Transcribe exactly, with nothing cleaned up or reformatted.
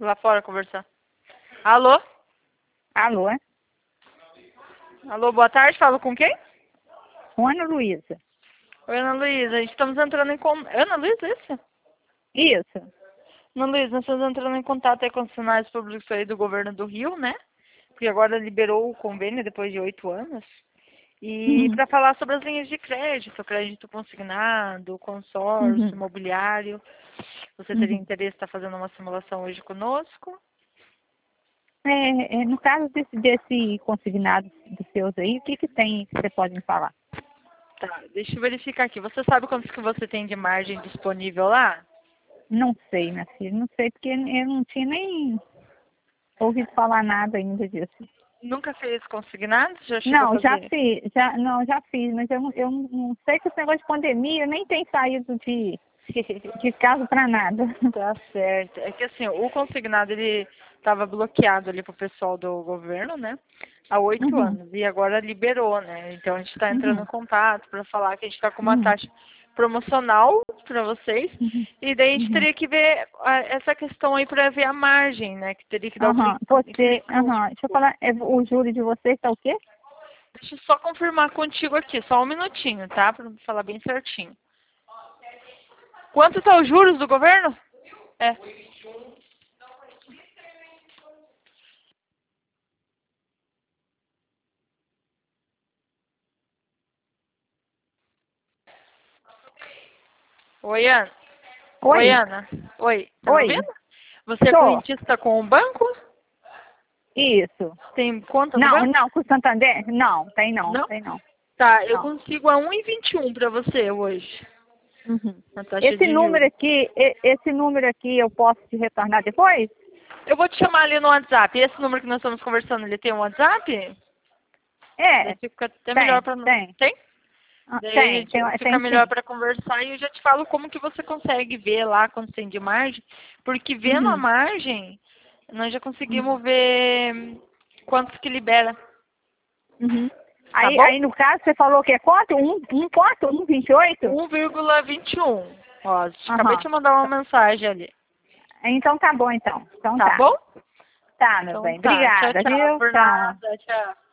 lá fora conversar. Alô? Alô? Alô, boa tarde, falo com quem? Com Ana Luísa. Oi, Ana Luísa, estamos entrando em contato. Ana Luísa, isso? Isso. Ana Luísa, nós estamos entrando em contato aí com os funcionários públicos aí do governo do Rio, né? Porque agora liberou o convênio depois de oito anos. E Uhum. para falar sobre as linhas de crédito, crédito consignado, consórcio, Uhum. imobiliário. Você teria Uhum. interesse em estar fazendo uma simulação hoje conosco? É, é, no caso desse, desse consignado dos seus aí, o que que tem que você pode me falar? Tá, deixa eu verificar aqui. Você sabe quantos que você tem de margem disponível lá? Não sei, minha filha, não sei, porque eu não tinha nem ouvido falar nada ainda disso. Nunca fez consignado? Já chegou a Não, já fazer? fiz, já, não, já fiz, mas eu, não- eu não sei que esse negócio de pandemia nem tem saído de, de casa para nada. Tá certo. É que assim, o consignado ele estava bloqueado ali pro pessoal do governo, né? Há oito Uhum, anos. E agora liberou, né? Então a gente está entrando em uhum, contato para falar que a gente está com uma uhum, taxa promocional para vocês. uhum, E daí a gente uhum. teria que ver ah, essa questão aí para ver a margem, né? Que teria que dar o Aham, clique. você, aham, deixa eu falar, é, o júri de vocês tá o quê? Deixa eu só confirmar contigo aqui, só um minutinho, tá? Para falar bem certinho. Quanto tá os juros do governo? É. Oi, Ana. Oi, Oi, Ana. Oi, tá me oi, ouvindo? Você é tô, correntista com o banco? isso. Tem conta no Não, banco? não, com o Santander? Não, tem não, Não? tem não, Tá, eu não. consigo a um e vinte e um para você hoje, Uhum. a taxa Esse de número juros. aqui, e- esse número aqui eu posso te retornar depois? Eu vou te chamar ali no WhatsApp. Esse número que nós estamos conversando, ele tem um WhatsApp? Daí É, fica até melhor tem, para nós. tem. Tem? Ah, Daí a tem, gente tem, fica tem melhor sim. para conversar e eu já te falo como que você consegue ver lá quando tem de margem, porque vendo a Uhum, margem, nós já uhum, conseguimos ver quantos que libera, uhum. tá Aí, bom? aí no caso você falou que é quanto? Um, um quanto? Um vinte e oito? um vírgula vinte e um. Ó, acabei de Aham. te mandar uma mensagem ali. Então tá bom então. Então Tá tá. bom? Tá, meu Então bem. tá. Tchau, Obrigada, tchau. viu? Por Tchau. nada. Tchau.